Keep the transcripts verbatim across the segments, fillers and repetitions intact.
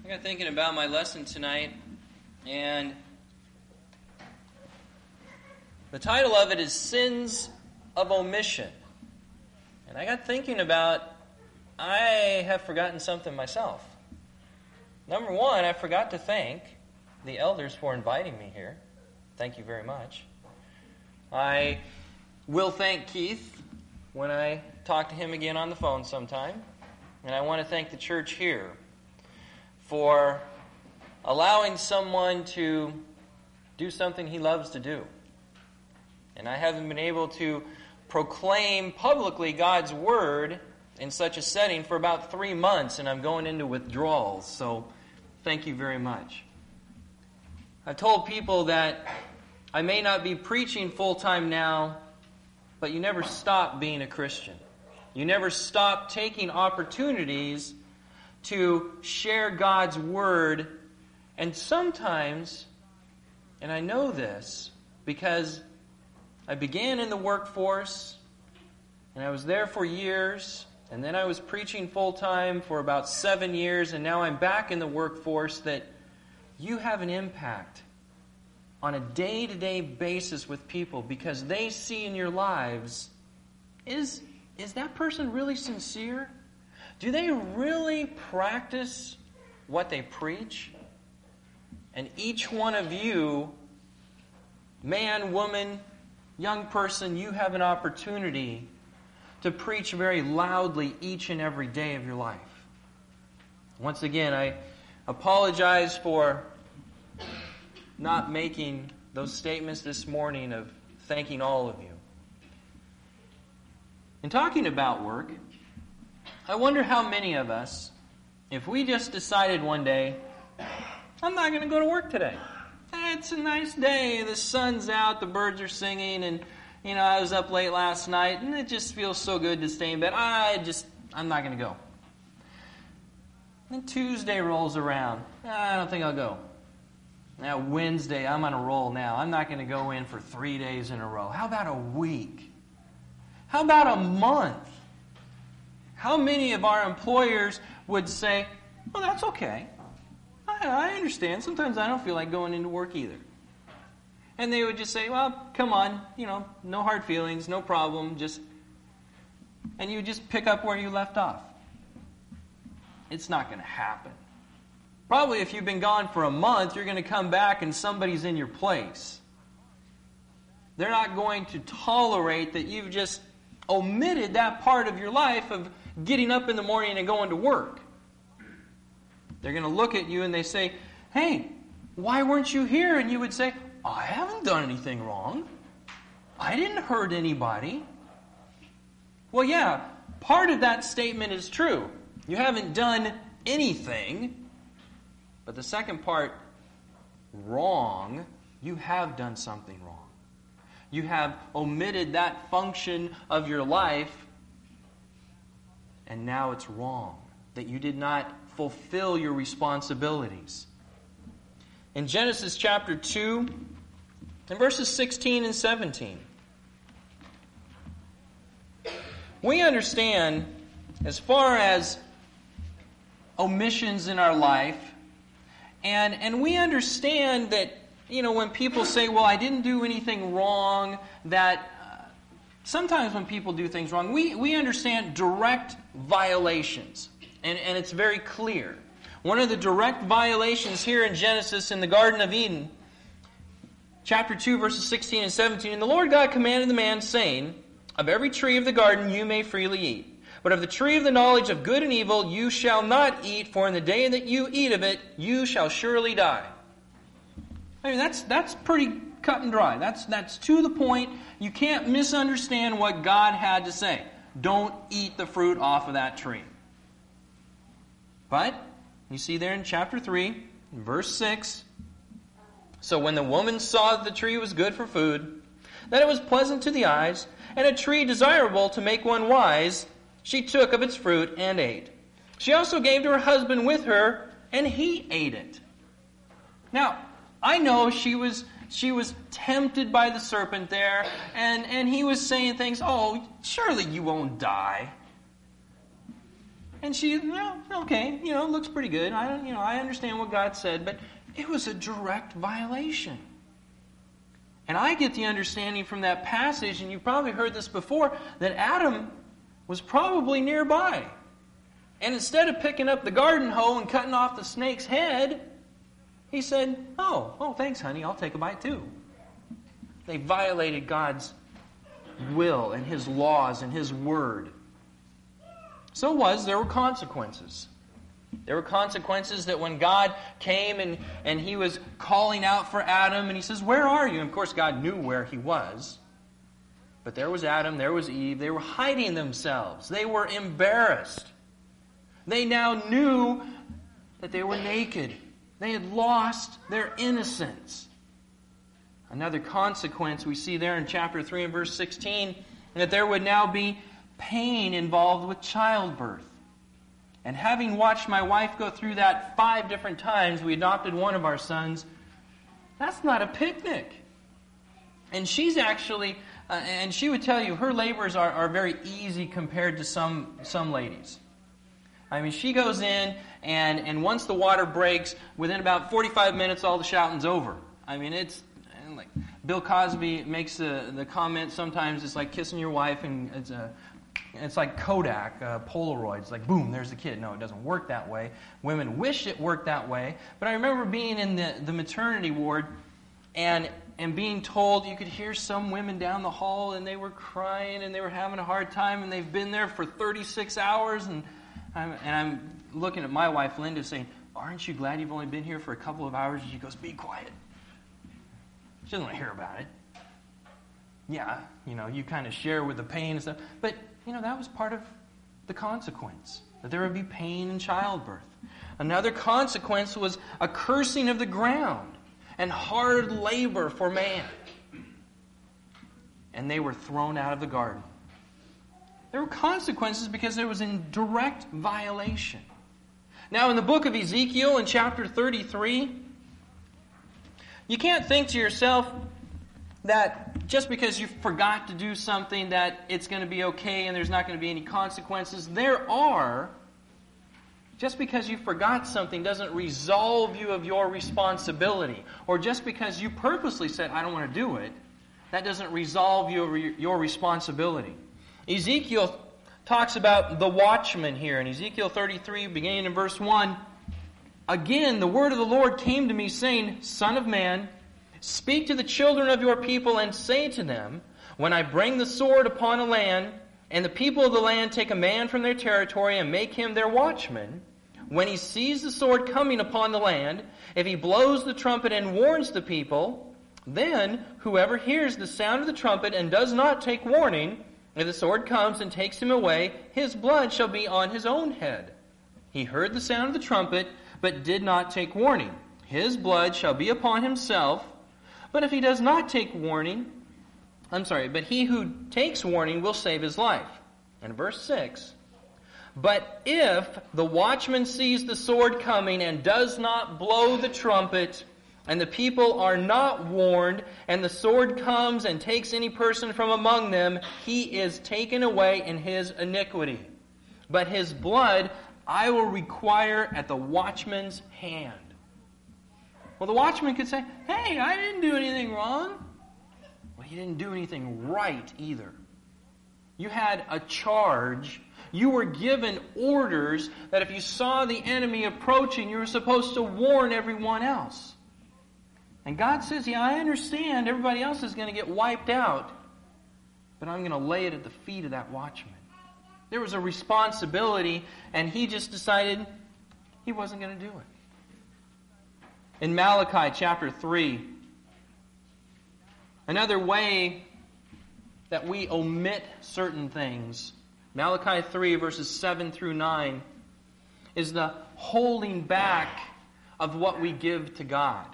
I got thinking about my lesson tonight, and the title of it is Sins of Omission. And I got thinking about, I have forgotten something myself. Number one, I forgot to thank the elders for inviting me here. Thank you very much. I will thank Keith when I talk to him again on the phone sometime. And I want to thank the church here for allowing someone to do something he loves to do. And I haven't been able to proclaim publicly God's Word in such a setting for about three months, and I'm going into withdrawals, so thank you very much. I've told people that I may not be preaching full-time now, but you never stop being a Christian. You never stop taking opportunities to share God's Word. And sometimes, and I know this because I began in the workforce, and I was there for years, and then I was preaching full-time for about seven years, and now I'm back in the workforce, that you have an impact on a day-to-day basis with people because they see in your lives, is, is that person really sincere? Do they really practice what they preach? And each one of you, man, woman, young person, you have an opportunity to preach very loudly each and every day of your life. Once again, I apologize for not making those statements this morning of thanking all of you. In talking about work, I wonder how many of us, if we just decided one day, I'm not going to go to work today. It's a nice day, the sun's out, the birds are singing, and you know, I was up late last night, and it just feels so good to stay in bed. I just, I'm not going to go. Then Tuesday rolls around. I don't think I'll go. Now Wednesday, I'm on a roll now. I'm not going to go in for three days in a row. How about a week? How about a month? How many of our employers would say, well, that's okay. I, I understand. Sometimes I don't feel like going into work either. And they would just say, well, come on, you know, no hard feelings, no problem, just... And you would just pick up where you left off. It's not going to happen. Probably if you've been gone for a month, you're going to come back and somebody's in your place. They're not going to tolerate that you've just omitted that part of your life of getting up in the morning and going to work. They're going to look at you and they say, hey, why weren't you here? And you would say, I haven't done anything wrong. I didn't hurt anybody. Well, yeah, part of that statement is true. You haven't done anything. But the second part, wrong, you have done something wrong. You have omitted that function of your life, and now it's wrong, that you did not fulfill your responsibilities. In Genesis chapter two, in verses sixteen and seventeen, we understand, as far as omissions in our life, and, and we understand that, you know, when people say, well, I didn't do anything wrong, that uh, sometimes when people do things wrong, we, we understand direct violations, and, and it's very clear. One of the direct violations here in Genesis in the Garden of Eden, chapter two, verses sixteen and seventeen, and the Lord God commanded the man, saying, of every tree of the garden you may freely eat, but of the tree of the knowledge of good and evil you shall not eat, for in the day that you eat of it, you shall surely die. I mean, that's that's pretty cut and dry. That's that's to the point. You can't misunderstand what God had to say. Don't eat the fruit off of that tree. But you see there in chapter three, verse six, so when the woman saw that the tree was good for food, that it was pleasant to the eyes, and a tree desirable to make one wise, she took of its fruit and ate. She also gave to her husband with her, and he ate it. Now, I know she was she was tempted by the serpent there, and, and he was saying things, oh, surely you won't die. And she, well, okay, you know, it looks pretty good. I don't, you know, I understand what God said, but it was a direct violation. And I get the understanding from that passage, and you've probably heard this before, that Adam was probably nearby. And instead of picking up the garden hoe and cutting off the snake's head, he said, oh, oh, thanks, honey, I'll take a bite too. They violated God's will and His laws and His word. So it was, there were consequences. There were consequences that when God came and, and He was calling out for Adam, and He says, where are you? And of course God knew where he was. But there was Adam, there was Eve. They were hiding themselves. They were embarrassed. They now knew that they were naked. They had lost their innocence. Another consequence we see there in chapter three and verse sixteen, that there would now be pain involved with childbirth. And having watched my wife go through that five different times, we adopted one of our sons. That's not a picnic. And she's actually, uh, and she would tell you, her labors are, are very easy compared to some, some ladies. I mean, she goes in, and, and once the water breaks, within about forty-five minutes, all the shouting's over. I mean, it's like Bill Cosby makes the, the comment sometimes, it's like kissing your wife, and it's a It's like Kodak, uh, Polaroids, like boom, there's the kid. No, it doesn't work that way. Women wish it worked that way. But I remember being in the, the maternity ward and and being told, you could hear some women down the hall and they were crying and they were having a hard time and they've been there for thirty-six hours. And I'm, and I'm looking at my wife, Linda, saying, aren't you glad you've only been here for a couple of hours? And she goes, be quiet. She doesn't want to hear about it. Yeah, you know, you kind of share with the pain and stuff. But you know, that was part of the consequence, that there would be pain in childbirth. Another consequence was a cursing of the ground and hard labor for man. And they were thrown out of the garden. There were consequences because it was in direct violation. Now, in the book of Ezekiel, in chapter thirty-three, you can't think to yourself that just because you forgot to do something that it's going to be okay and there's not going to be any consequences. There are. Just because you forgot something doesn't resolve you of your responsibility. Or just because you purposely said, I don't want to do it, that doesn't resolve you of your responsibility. Ezekiel talks about the watchman here. In Ezekiel thirty-three, beginning in verse one, again, the word of the Lord came to me, saying, Son of man, speak to the children of your people and say to them, when I bring the sword upon a land, and the people of the land take a man from their territory and make him their watchman, when he sees the sword coming upon the land, if he blows the trumpet and warns the people, then whoever hears the sound of the trumpet and does not take warning, if the sword comes and takes him away, his blood shall be on his own head. He heard the sound of the trumpet, but did not take warning. His blood shall be upon himself. But if he does not take warning, I'm sorry, but he who takes warning will save his life. And verse six, but if the watchman sees the sword coming and does not blow the trumpet, and the people are not warned, and the sword comes and takes any person from among them, he is taken away in his iniquity. But his blood I will require at the watchman's hand. Well, the watchman could say, hey, I didn't do anything wrong. Well, he didn't do anything right either. You had a charge. You were given orders that if you saw the enemy approaching, you were supposed to warn everyone else. And God says, yeah, I understand everybody else is going to get wiped out, but I'm going to lay it at the feet of that watchman. There was a responsibility, and he just decided he wasn't going to do it. In Malachi chapter three, another way that we omit certain things, Malachi three verses seven through nine, is the holding back of what we give to God.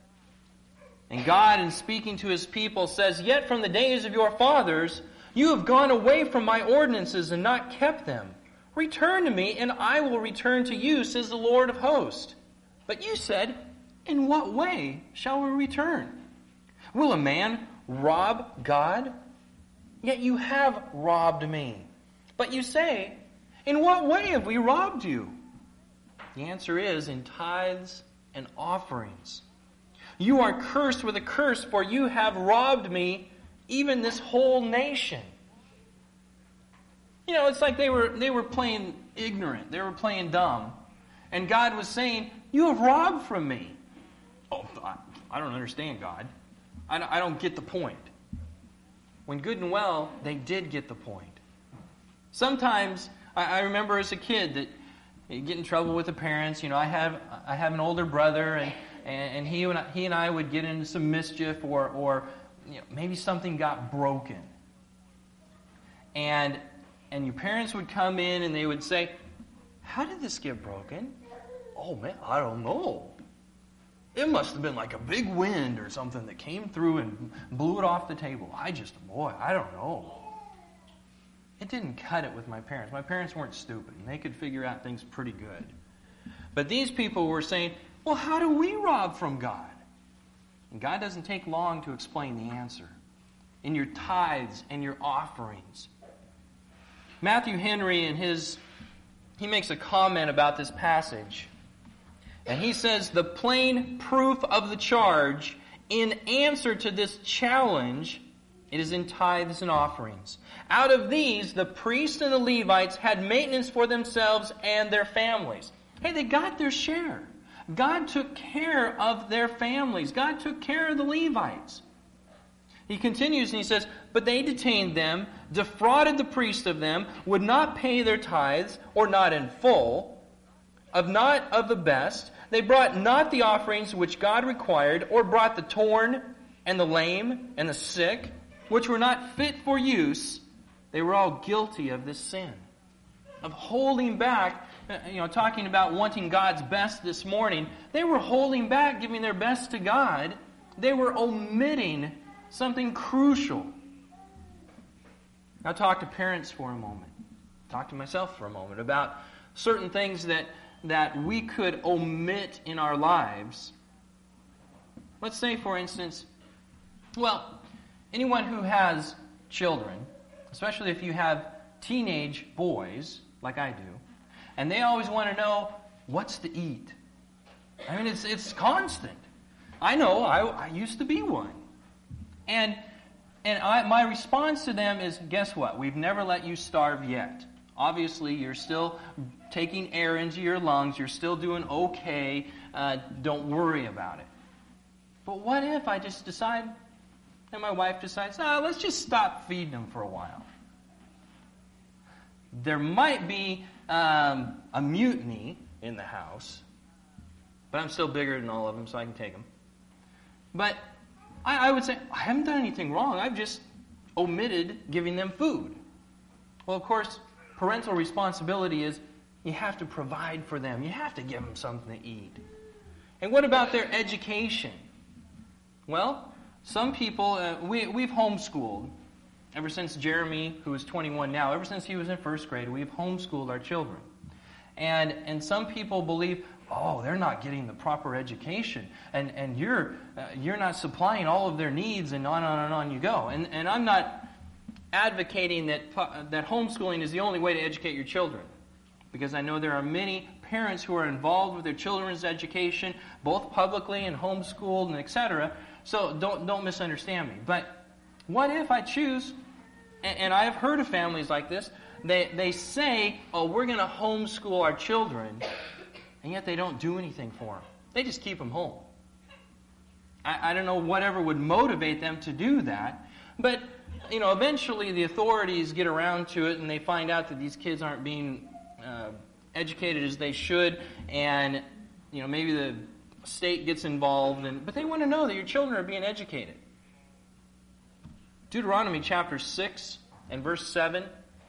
And God, in speaking to His people, says, yet from the days of your fathers, you have gone away from my ordinances and not kept them. Return to me, and I will return to you, says the Lord of hosts. But you said, in what way shall we return? Will a man rob God? Yet you have robbed me. But you say, In what way have we robbed you? The answer is in tithes and offerings. You are cursed with a curse, for you have robbed me, even this whole nation. You know, it's like they were they were playing ignorant. They were playing dumb. And God was saying, you have robbed from me. Oh, I, I don't understand, God. I don't, I don't get the point. When good and well, they did get the point. Sometimes, I, I remember as a kid that you get in trouble with the parents. You know, I have I have an older brother, and, and, and he and I, he and I would get into some mischief, or or you know, maybe something got broken. And and your parents would come in and they would say, how did this get broken? Oh man, I don't know. It must have been like a big wind or something that came through and blew it off the table. I just, boy, I don't know. It didn't cut it with my parents. My parents weren't stupid, and they could figure out things pretty good. But these people were saying, well, how do we rob from God? And God doesn't take long to explain the answer. In your tithes and your offerings. Matthew Henry, in his, he makes a comment about this passage. And he says, the plain proof of the charge in answer to this challenge, it is in tithes and offerings. Out of these, the priests and the Levites had maintenance for themselves and their families. Hey, they got their share. God took care of their families. God took care of the Levites. He continues and he says, but they detained them, defrauded the priests of them, would not pay their tithes, or not in full, of not of the best. They brought not the offerings which God required, or brought the torn and the lame and the sick, which were not fit for use. They were all guilty of this sin, of holding back. You know, talking about wanting God's best this morning, they were holding back, giving their best to God. They were omitting something crucial. Now talk to parents for a moment. Talk to myself for a moment about certain things that that we could omit in our lives. Let's say, for instance, well, anyone who has children, especially if you have teenage boys, like I do, and they always want to know, what's to eat? I mean, it's it's constant. I know, I, I used to be one. And and I, my response to them is, guess what? We've never let you starve yet. Obviously, you're still taking air into your lungs. You're still doing okay. Uh, don't worry about it. But what if I just decide, and my wife decides, oh, let's just stop feeding them for a while. There might be um, a mutiny in the house, but I'm still bigger than all of them, so I can take them. But I, I would say, I haven't done anything wrong. I've just omitted giving them food. Well, of course, parental responsibility is you have to provide for them. You have to give them something to eat. And what about their education? Well, some people, uh, we, we've homeschooled. Ever since Jeremy, who is twenty-one now, ever since he was in first grade, we've homeschooled our children. And and some people believe, oh, they're not getting the proper education, and and you're uh, you're not supplying all of their needs, and on and on and on you go. And and I'm not advocating that that homeschooling is the only way to educate your children, because I know there are many parents who are involved with their children's education, both publicly and homeschooled and et cetera. So don't don't misunderstand me. But what if I choose, and, and I've heard of families like this, they they say, oh, we're going to homeschool our children, and yet they don't do anything for them. They just keep them home. I, I don't know whatever would motivate them to do that, but you know, eventually the authorities get around to it, and they find out that these kids aren't being uh, educated as they should, and you know, maybe the state gets involved, and but they want to know that your children are being educated. Deuteronomy chapter six and verse seven.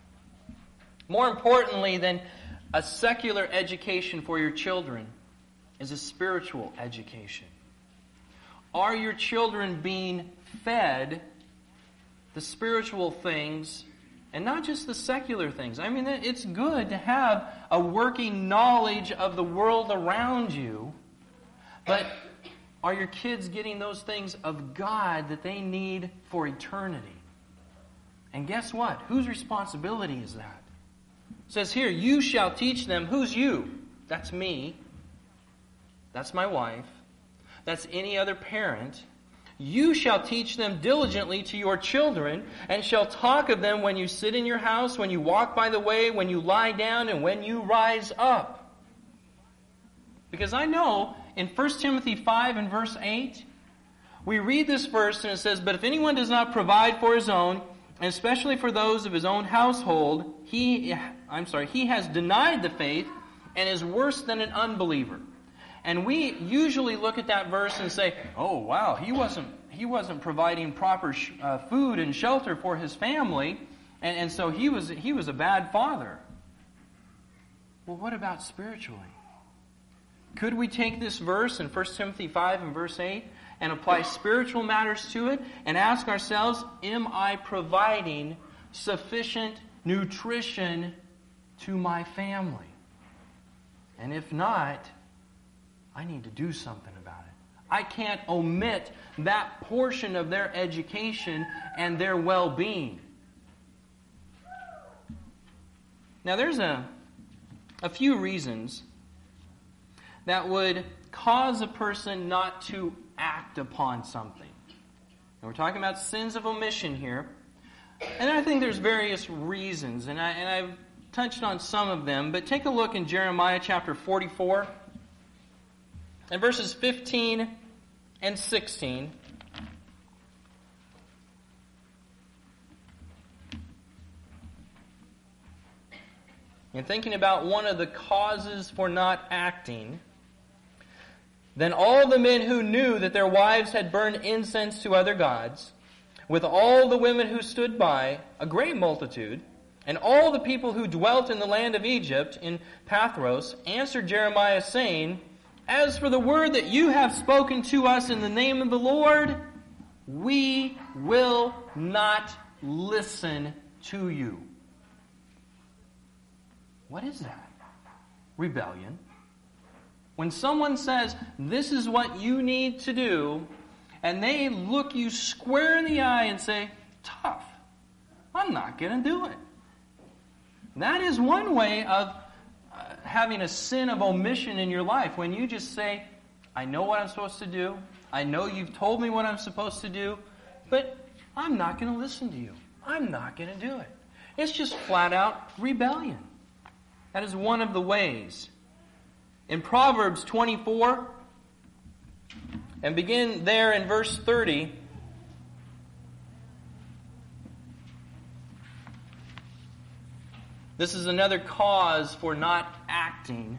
More importantly than a secular education for your children is a spiritual education. Are your children being fed the spiritual things and not just the secular things? I mean, it's good to have a working knowledge of the world around you, but are your kids getting those things of God that they need for eternity? And guess what? Whose responsibility is that? It says here, you shall teach them. Who's you? That's me. That's my wife. That's any other parent. You shall teach them diligently to your children, and shall talk of them when you sit in your house, when you walk by the way, when you lie down, and when you rise up. Because I know in First Timothy five and verse eight, we read this verse and it says, but if anyone does not provide for his own, and especially for those of his own household, he, I'm sorry, he has denied the faith and is worse than an unbeliever. And we usually look at that verse and say, oh, wow, he wasn't he wasn't providing proper sh- uh, food and shelter for his family, and, and so he was he was a bad father. Well, what about spiritually? Could we take this verse in First Timothy five and verse eight and apply spiritual matters to it and ask ourselves, am I providing sufficient nutrition to my family? And if not, I need to do something about it. I can't omit that portion of their education and their well-being. Now there's a, a few reasons that would cause a person not to act upon something. And we're talking about sins of omission here. And I think there's various reasons, and, I, and I've touched on some of them, but take a look in Jeremiah chapter forty-four. In verses fifteen and sixteen, and thinking about one of the causes for not acting, then all the men who knew that their wives had burned incense to other gods, with all the women who stood by, a great multitude, and all the people who dwelt in the land of Egypt, in Pathros, answered Jeremiah, saying, as for the word that you have spoken to us in the name of the Lord, we will not listen to you. What is that? Rebellion. When someone says, this is what you need to do, and they look you square in the eye and say, tough, I'm not going to do it. That is one way of having a sin of omission in your life, when you just say, I know what I'm supposed to do, I know you've told me what I'm supposed to do, but I'm not going to listen to you. I'm not going to do it. It's just flat out rebellion. That is one of the ways. In Proverbs twenty-four, and begin there in verse thirty, this is another cause for not acting.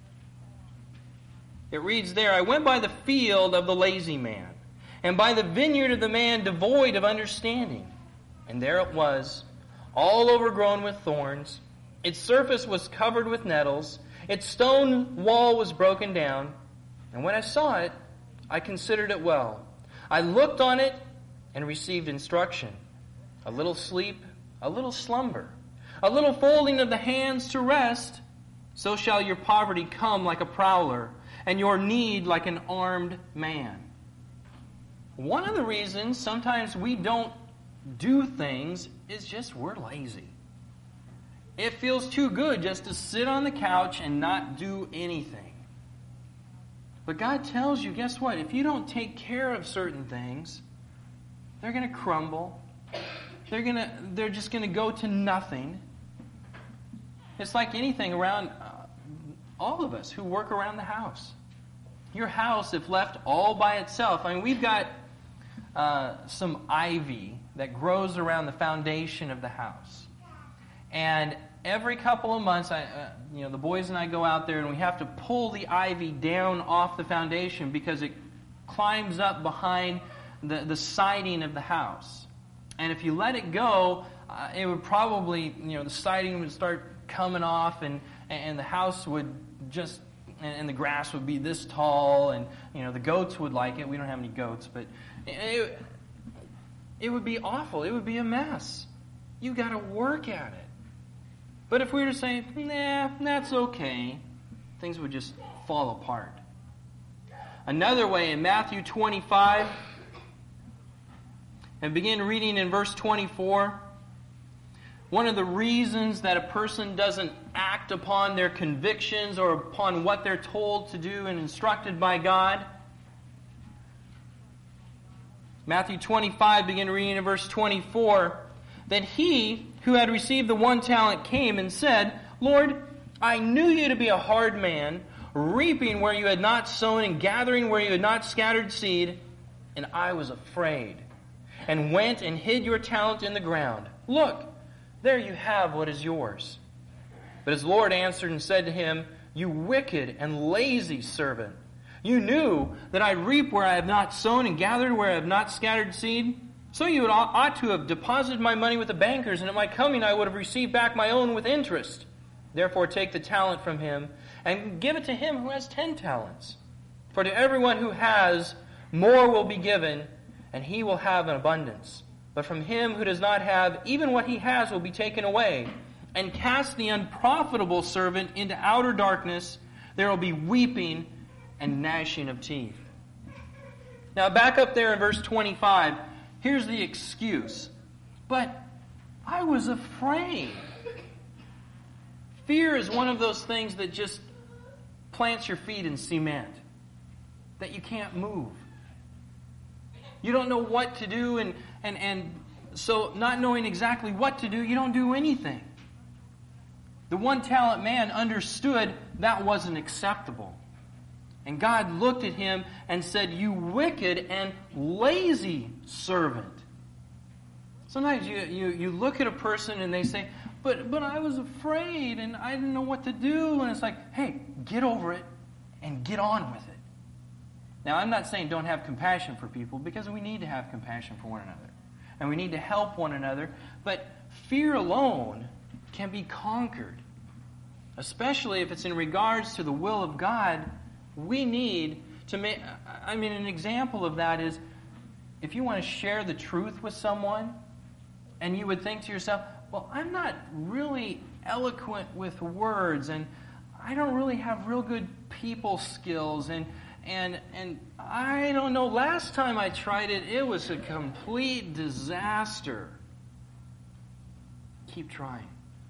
It reads there, I went by the field of the lazy man, and by the vineyard of the man devoid of understanding. And there it was, all overgrown with thorns. Its surface was covered with nettles. Its stone wall was broken down. And when I saw it, I considered it well. I looked on it and received instruction. A little sleep, a little slumber. A little folding of the hands to rest, so shall your poverty come like a prowler, and your need like an armed man. One of the reasons sometimes we don't do things is just we're lazy. It feels too good just to sit on the couch and not do anything. But God tells you, guess what? If you don't take care of certain things, they're going to crumble. They're going to, they're just going to go to nothing. It's like anything around uh, all of us who work around the house. Your house, if left all by itself, I mean, we've got uh, some ivy that grows around the foundation of the house. And every couple of months, I, uh, you know, the boys and I go out there and we have to pull the ivy down off the foundation because it climbs up behind the, the siding of the house. And if you let it go, uh, it would probably, you know, the siding would start coming off, and and the house would just, and, and the grass would be this tall, and you know the goats would like it. We don't have any goats, but it, it would be awful. It would be a mess. You got to work at it. But if we were to say, nah, that's okay, things would just fall apart. Another way, in Matthew twenty-five, and begin reading in verse twenty-four. One of the reasons that a person doesn't act upon their convictions or upon what they're told to do and instructed by God. Matthew twenty-five, begin reading in verse twenty-four. Then he who had received the one talent came and said, Lord, I knew you to be a hard man, reaping where you had not sown and gathering where you had not scattered seed. And I was afraid, and went and hid your talent in the ground. Look, there you have what is yours. But his Lord answered and said to him, You wicked and lazy servant, you knew that I reap where I have not sown and gathered where I have not scattered seed. So you ought to have deposited my money with the bankers, and at my coming I would have received back my own with interest. Therefore take the talent from him, and give it to him who has ten talents. For to everyone who has, more will be given, and he will have an abundance. But from him who does not have, even what he has will be taken away. And cast the unprofitable servant into outer darkness. There will be weeping and gnashing of teeth. Now back up there in verse twenty-five, here's the excuse. But I was afraid. Fear is one of those things that just plants your feet in cement, that you can't move. You don't know what to do, and, and, and so not knowing exactly what to do, you don't do anything. The one talent man understood that wasn't acceptable. And God looked at him and said, You wicked and lazy servant. Sometimes you, you, you look at a person and they say, but, but I was afraid and I didn't know what to do. And it's like, hey, get over it and get on with it. Now, I'm not saying don't have compassion for people, because we need to have compassion for one another. And we need to help one another. But fear alone can be conquered. Especially if it's in regards to the will of God. We need to make, I mean, an example of that is, if you want to share the truth with someone, and you would think to yourself, well, I'm not really eloquent with words, and I don't really have real good people skills, and and and I don't know, last time I tried it, it was a complete disaster. Keep trying.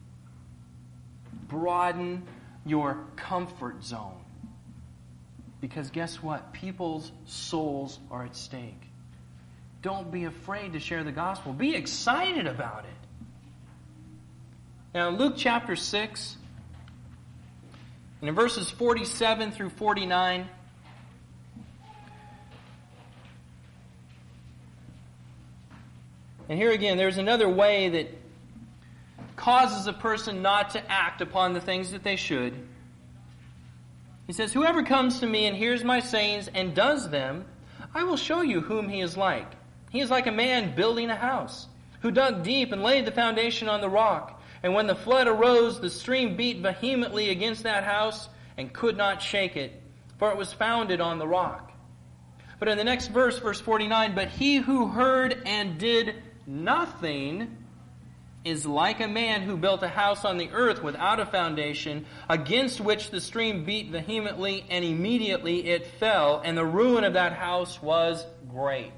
Broaden your comfort zone. Because guess what? People's souls are at stake. Don't be afraid to share the gospel. Be excited about it. Now, in Luke chapter six, and in verses forty-seven through forty-nine, and here again, there's another way that causes a person not to act upon the things that they should. He says, Whoever comes to me and hears my sayings and does them, I will show you whom he is like. He is like a man building a house, who dug deep and laid the foundation on the rock. And when the flood arose, the stream beat vehemently against that house and could not shake it, for it was founded on the rock. But in the next verse, verse forty-nine, But he who heard and did nothing is like a man who built a house on the earth without a foundation, against which the stream beat vehemently, and immediately it fell, and the ruin of that house was great.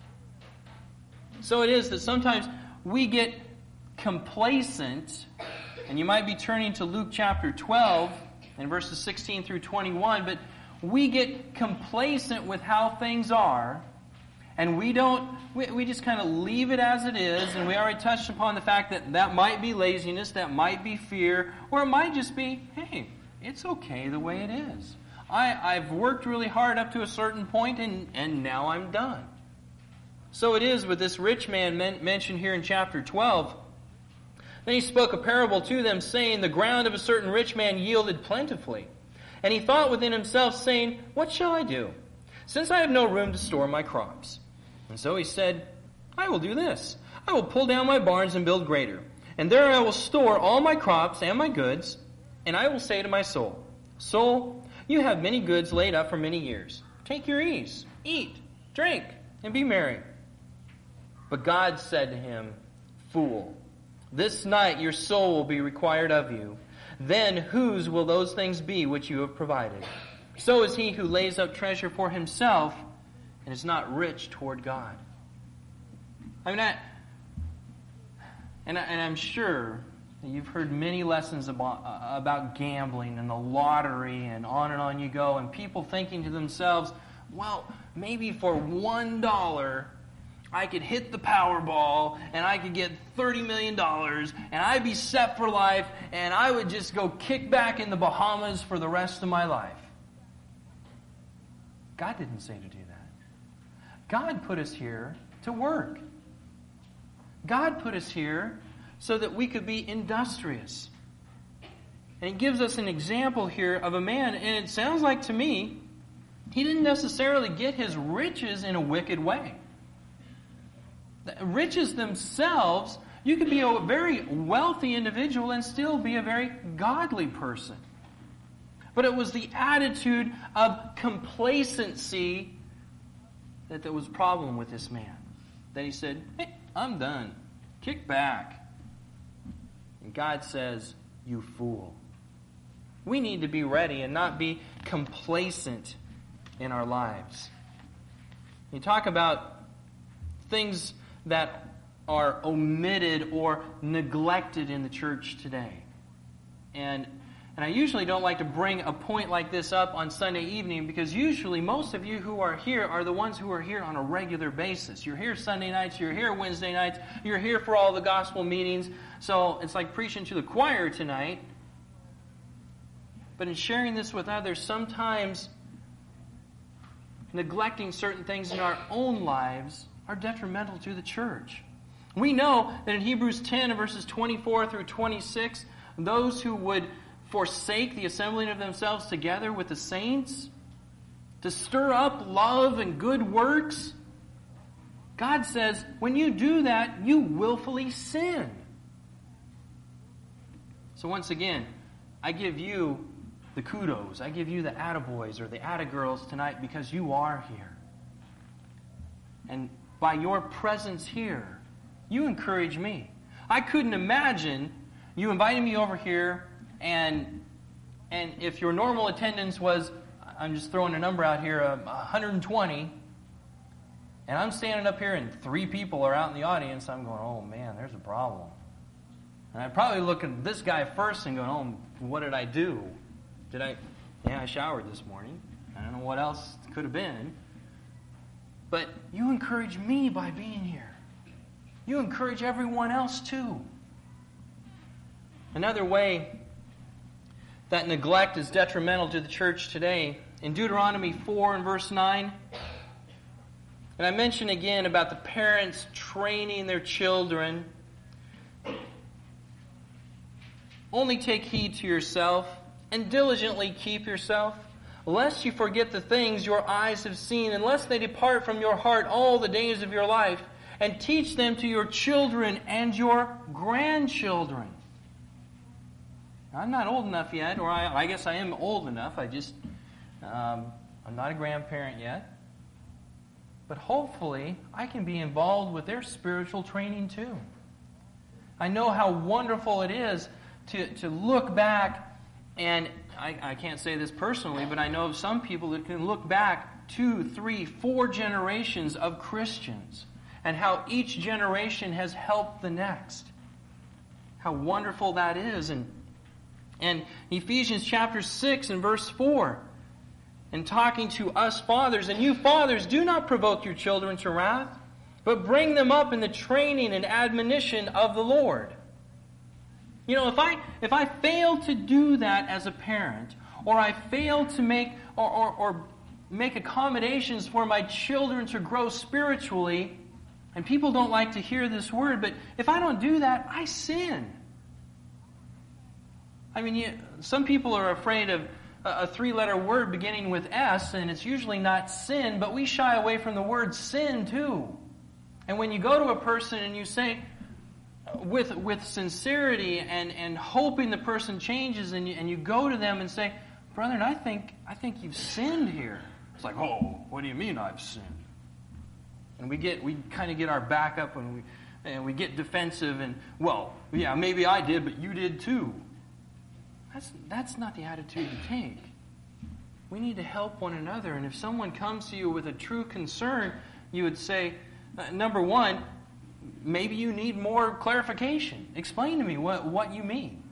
So it is that sometimes we get complacent, and you might be turning to Luke chapter twelve, and verses sixteen through twenty-one, but we get complacent with how things are, and we don't, we, we just kind of leave it as it is, and we already touched upon the fact that that might be laziness, that might be fear, or it might just be, hey, it's okay the way it is. I, I've worked really hard up to a certain point, and, and now I'm done. So it is with this rich man men, mentioned here in chapter twelve. Then he spoke a parable to them, saying, The ground of a certain rich man yielded plentifully. And he thought within himself, saying, What shall I do, since I have no room to store my crops? And so he said, I will do this. I will pull down my barns and build greater. And there I will store all my crops and my goods. And I will say to my soul, Soul, you have many goods laid up for many years. Take your ease, eat, drink, and be merry. But God said to him, Fool, this night your soul will be required of you. Then whose will those things be which you have provided? So is he who lays up treasure for himself and is not rich toward God. I mean, I, And, and I'm sure you've heard many lessons about, uh, about gambling and the lottery and on and on you go, and people thinking to themselves, well, maybe for one dollar I could hit the Powerball and I could get thirty million dollars and I'd be set for life and I would just go kick back in the Bahamas for the rest of my life. God didn't say to do that. God put us here to work. God put us here so that we could be industrious. And He gives us an example here of a man, and it sounds like to me, he didn't necessarily get his riches in a wicked way. The riches themselves, you could be a very wealthy individual and still be a very godly person. But it was the attitude of complacency that there was a problem with this man. That he said, hey, I'm done. Kick back. And God says, you fool. We need to be ready and not be complacent in our lives. You talk about things that are omitted or neglected in the church today. And And I usually don't like to bring a point like this up on Sunday evening because usually most of you who are here are the ones who are here on a regular basis. You're here Sunday nights, you're here Wednesday nights, you're here for all the gospel meetings. So it's like preaching to the choir tonight. But in sharing this with others, sometimes neglecting certain things in our own lives are detrimental to the church. We know that in Hebrews ten, verses twenty-four through twenty-six, those who would forsake the assembling of themselves together with the saints, to stir up love and good works, God says, when you do that, you willfully sin. So once again, I give you the kudos. I give you the attaboys or the attagirls tonight because you are here. And by your presence here, you encourage me. I couldn't imagine you inviting me over here And and if your normal attendance was, I'm just throwing a number out here, uh, one hundred twenty, and I'm standing up here and three people are out in the audience, I'm going, oh man, there's a problem. And I'd probably look at this guy first and go, oh, what did I do? Did I, yeah, I showered this morning. I don't know what else it could have been. But you encourage me by being here. You encourage everyone else too. Another way that neglect is detrimental to the church today, in Deuteronomy four and verse nine, and I mention again about the parents training their children. Only take heed to yourself and diligently keep yourself, lest you forget the things your eyes have seen, and lest they depart from your heart all the days of your life, and teach them to your children and your grandchildren. I'm not old enough yet, or I, I guess I am old enough. I just, um, I'm not a grandparent yet. But hopefully, I can be involved with their spiritual training too. I know how wonderful it is to, to look back, and I, I can't say this personally, but I know of some people that can look back two, three, four generations of Christians, and how each generation has helped the next. How wonderful that is. And And Ephesians chapter six and verse four, and talking to us fathers, and you fathers, do not provoke your children to wrath, but bring them up in the training and admonition of the Lord. You know, if I if I fail to do that as a parent, or I fail to make or, or, or make accommodations for my children to grow spiritually, and people don't like to hear this word, but if I don't do that, I sin. I mean, you, some people are afraid of a, a three-letter word beginning with S, and it's usually not sin, but we shy away from the word sin too. And when you go to a person and you say, with with sincerity and, and hoping the person changes, and you, and you go to them and say, brother, I think I think you've sinned here. It's like, oh, what do you mean I've sinned? And we get we kind of get our back up and we and we get defensive and, well, yeah, maybe I did, but you did too. That's, that's not the attitude to take. We need to help one another. And if someone comes to you with a true concern, you would say, uh, number one, maybe you need more clarification. Explain to me what, what you mean.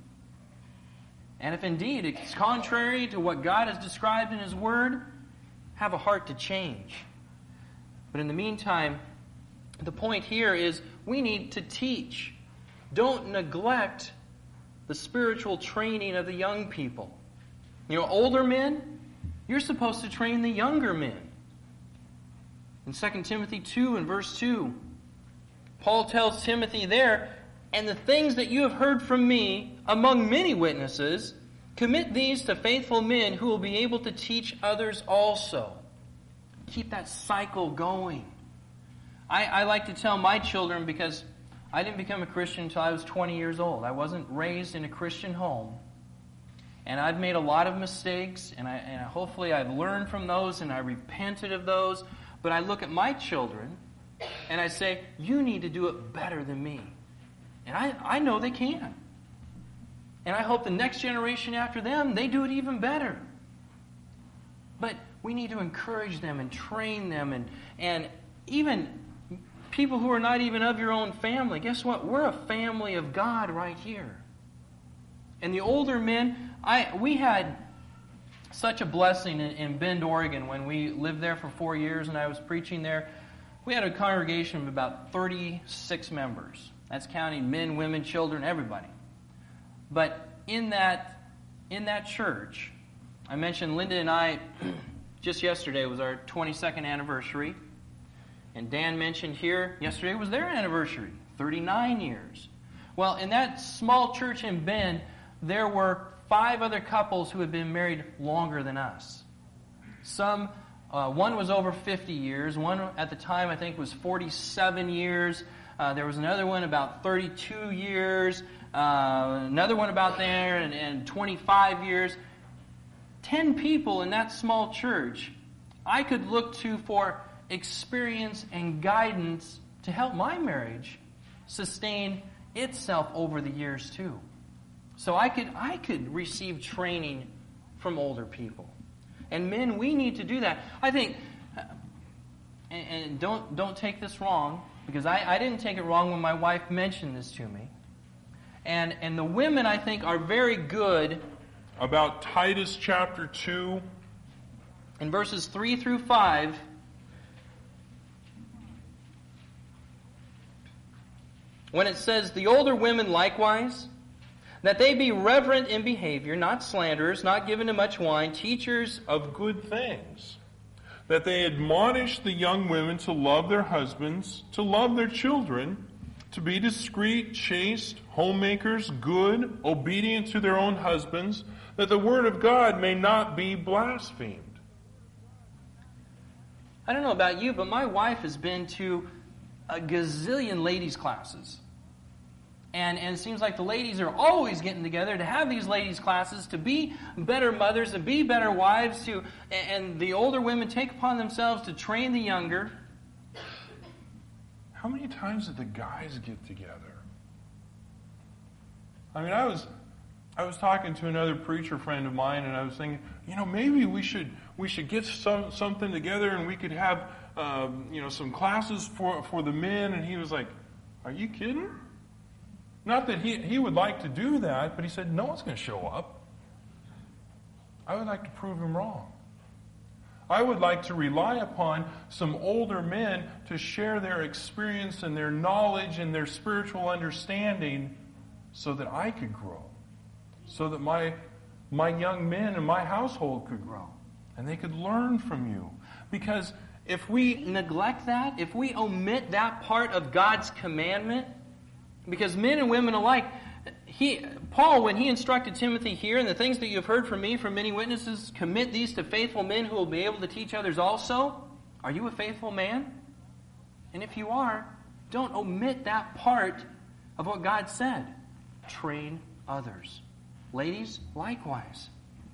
And if indeed it's contrary to what God has described in His Word, have a heart to change. But in the meantime, the point here is we need to teach. Don't neglect the spiritual training of the young people. You know, older men, you're supposed to train the younger men. In Second Timothy two and verse two, Paul tells Timothy there, "And the things that you have heard from me among many witnesses, commit these to faithful men who will be able to teach others also." Keep that cycle going. I, I like to tell my children, because I didn't become a Christian until I was twenty years old. I wasn't raised in a Christian home. And I've made a lot of mistakes, and, I, and hopefully I've learned from those, and I repented of those. But I look at my children, and I say, you need to do it better than me. And I, I know they can. And I hope the next generation after them, they do it even better. But we need to encourage them and train them, and, and even people who are not even of your own family. Guess what? We're a family of God right here. And the older men, I we had such a blessing in, in Bend, Oregon, when we lived there for four years and I was preaching there. We had a congregation of about thirty-six members. That's counting men, women, children, everybody. But in that in that church, I mentioned Linda and I, just yesterday was our twenty-second anniversary. And Dan mentioned here, yesterday was their anniversary, thirty-nine years. Well, in that small church in Bend, there were five other couples who had been married longer than us. Some, uh, one was over fifty years. One at the time, I think, was forty-seven years. Uh, there was another one about thirty-two years. Uh, another one about there, and, and twenty-five years. Ten people in that small church I could look to for experience and guidance to help my marriage sustain itself over the years too. So I could I could receive training from older people. And men, we need to do that. I think, and, and don't don't take this wrong, because I, I didn't take it wrong when my wife mentioned this to me. And and the women, I think, are very good about Titus chapter two. In verses three through five, when it says, "The older women likewise, that they be reverent in behavior, not slanderers, not given to much wine, teachers of good things, that they admonish the young women to love their husbands, to love their children, to be discreet, chaste, homemakers, good, obedient to their own husbands, that the word of God may not be blasphemed." I don't know about you, but my wife has been to a gazillion ladies' classes. And, and it seems like the ladies are always getting together to have these ladies' classes, to be better mothers, to be better wives, to and the older women take upon themselves to train the younger. How many times did the guys get together? I mean, I was I was talking to another preacher friend of mine, and I was thinking, you know, maybe we should we should get some something together, and we could have um, you know some classes for for the men. And he was like, "Are you kidding?" Not that he, he would like to do that, but he said, no one's going to show up. I would like to prove him wrong. I would like to rely upon some older men to share their experience and their knowledge and their spiritual understanding so that I could grow, so that my, my young men in my household could grow, and they could learn from you. Because if we neglect that, if we omit that part of God's commandment, because men and women alike, he, Paul, when he instructed Timothy here, "And the things that you have heard from me, from many witnesses, commit these to faithful men who will be able to teach others also." Are you a faithful man? And if you are, don't omit that part of what God said. Train others. Ladies, likewise.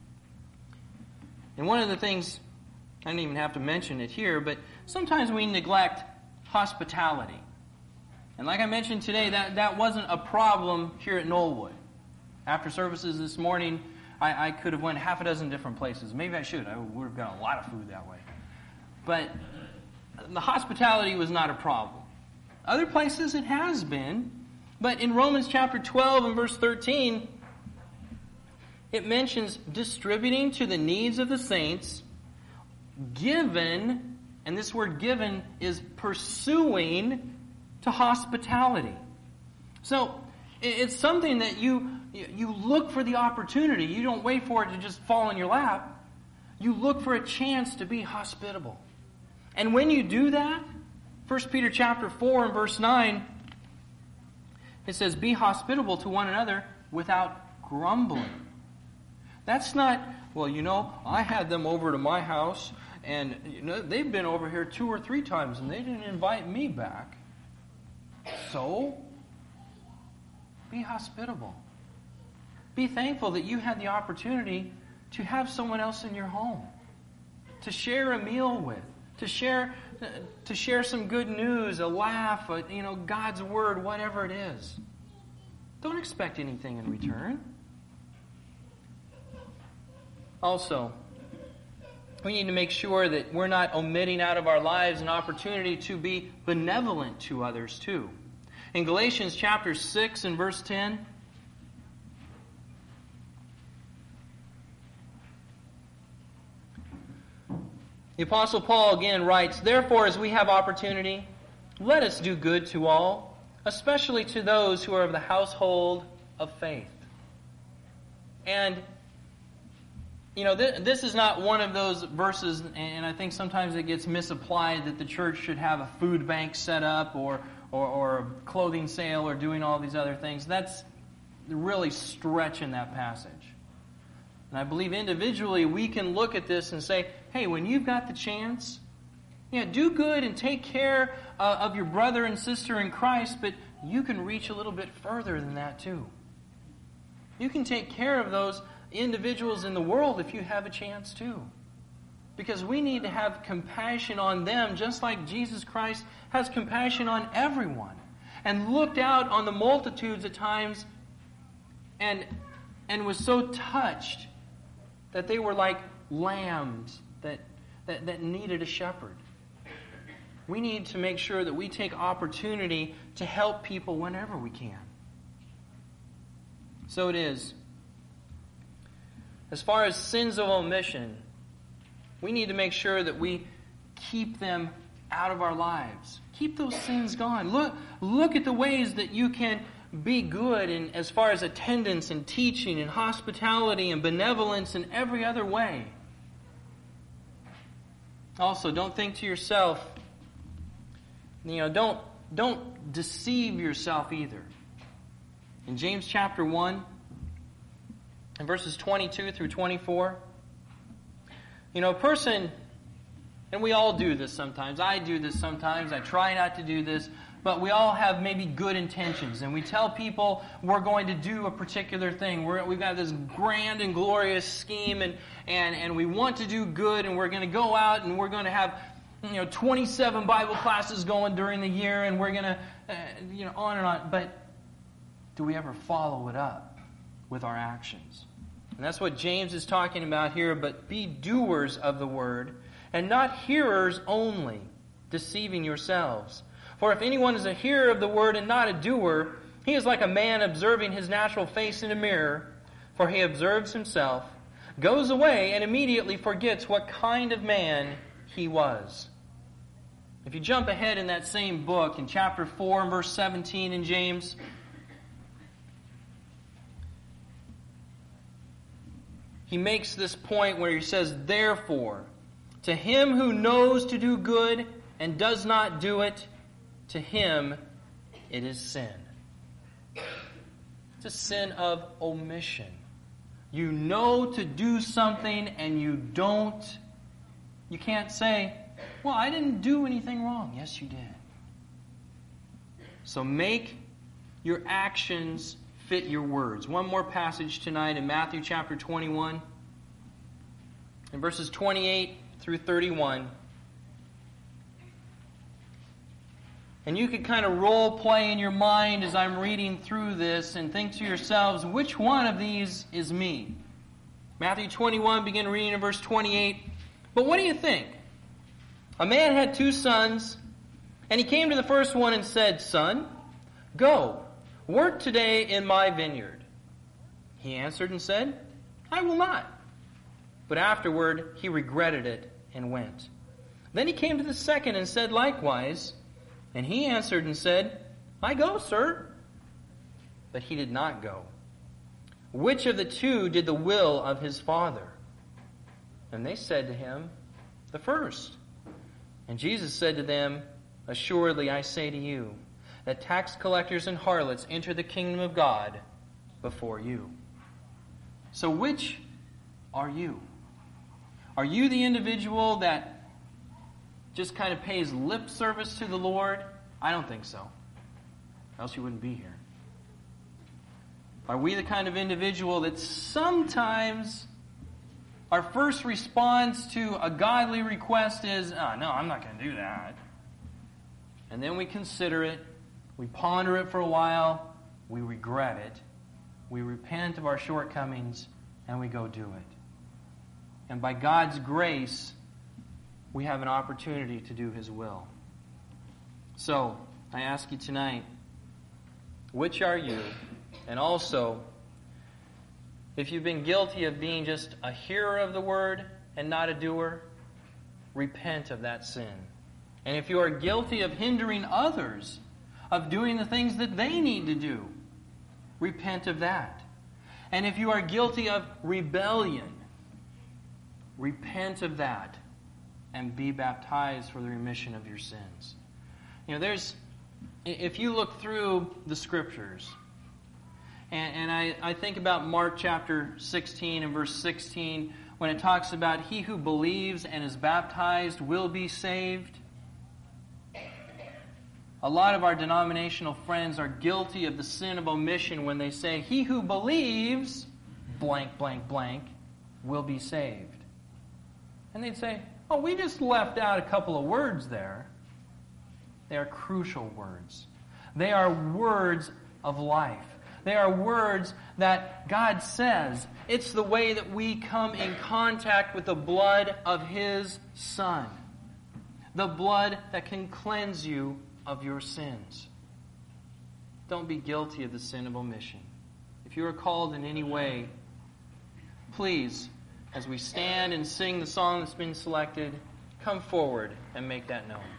And one of the things, I don't even have to mention it here, but sometimes we neglect hospitality. And like I mentioned today, that, that wasn't a problem here at Knollwood. After services this morning, I, I could have went half a dozen different places. Maybe I should. I would have got a lot of food that way. But the hospitality was not a problem. Other places it has been. But in Romans chapter twelve and verse thirteen, it mentions distributing to the needs of the saints, given, and this word given is pursuing to hospitality. So it's something that you you look for the opportunity. You don't wait for it to just fall in your lap. You look for a chance to be hospitable. And when you do that, First Peter chapter four and verse nine, it says, be hospitable to one another without grumbling. That's not, well, you know, I had them over to my house, and you know they've been over here two or three times, and they didn't invite me back. So, be hospitable. Be thankful that you had the opportunity to have someone else in your home, to share a meal with, to share to share some good news, a laugh, a, you know, God's word, whatever it is. Don't expect anything in return. Also, we need to make sure that we're not omitting out of our lives an opportunity to be benevolent to others too. In Galatians chapter six and verse ten, the Apostle Paul again writes, therefore, as we have opportunity, let us do good to all, especially to those who are of the household of faith. And, you know, th- this is not one of those verses, and I think sometimes it gets misapplied that the church should have a food bank set up or, or, or a clothing sale or doing all these other things. That's really stretching that passage. And I believe individually we can look at this and say, hey, when you've got the chance, yeah, do good and take care uh, of your brother and sister in Christ, but you can reach a little bit further than that too. You can take care of those individuals in the world if you have a chance too. Because we need to have compassion on them just like Jesus Christ has compassion on everyone. And looked out on the multitudes at times and, and was so touched that they were like lambs that, that, that needed a shepherd. We need to make sure that we take opportunity to help people whenever we can. So it is. As far as sins of omission, we need to make sure that we keep them out of our lives. Keep those sins gone. Look, look at the ways that you can be good in as far as attendance and teaching and hospitality and benevolence in every other way. Also, don't think to yourself, you know, don't, don't deceive yourself either. In James chapter one, in verses twenty-two through twenty-four, you know, a person, and we all do this sometimes. I do this sometimes. I try not to do this. But we all have maybe good intentions. And we tell people we're going to do a particular thing. We're, we've got this grand and glorious scheme. And, and, and we want to do good. And we're going to go out and we're going to have, you know, twenty-seven Bible classes going during the year. And we're going to, uh, you know, on and on. But do we ever follow it up with our actions? And that's what James is talking about here. But be doers of the word and not hearers only, deceiving yourselves. For if anyone is a hearer of the word and not a doer, he is like a man observing his natural face in a mirror. For he observes himself, goes away, and immediately forgets what kind of man he was. If you jump ahead in that same book, in chapter four and verse seventeen in James, he makes this point where he says, therefore, to him who knows to do good and does not do it, to him it is sin. It's a sin of omission. You know to do something and you don't. You can't say, well, I didn't do anything wrong. Yes, you did. So make your actions fit your words. One more passage tonight in Matthew chapter twenty-one, in verses twenty-eight through thirty-one. And you could kind of role play in your mind as I'm reading through this and think to yourselves, which one of these is me? Matthew twenty-one, begin reading in verse twenty-eight. But what do you think? A man had two sons, And he came to the first one and said, Son, go, work today in my vineyard. He answered and said, I will not. But afterward he regretted it and went. Then he came to the second and said likewise. And he answered and said, I go, sir. But he did not go. Which of the two did the will of his father? And they said to him, the first. And Jesus said to them, Assuredly I say to you, that tax collectors and harlots enter the kingdom of God before you. So which are you? Are you the individual that just kind of pays lip service to the Lord? I don't think so. Else you wouldn't be here. Are we the kind of individual that sometimes our first response to a godly request is, oh, no, I'm not going to do that. And then we consider it, we ponder it for a while, we regret it, we repent of our shortcomings, and we go do it. And by God's grace, we have an opportunity to do His will. So, I ask you tonight, which are you? And also, if you've been guilty of being just a hearer of the word and not a doer, repent of that sin. And if you are guilty of hindering others of doing the things that they need to do, repent of that. And if you are guilty of rebellion, repent of that and be baptized for the remission of your sins. You know, there's, if you look through the Scriptures, and, and I, I think about Mark chapter sixteen and verse sixteen, when it talks about he who believes and is baptized will be saved. A lot of our denominational friends are guilty of the sin of omission when they say, he who believes, blank, blank, blank, will be saved. And they'd say, oh, we just left out a couple of words there. They are crucial words. They are words of life. They are words that God says. It's the way that we come in contact with the blood of His Son. The blood that can cleanse you of your sins. Don't be guilty of the sin of omission. If you are called in any way, please, as we stand and sing the song that's been selected, come forward and make that known.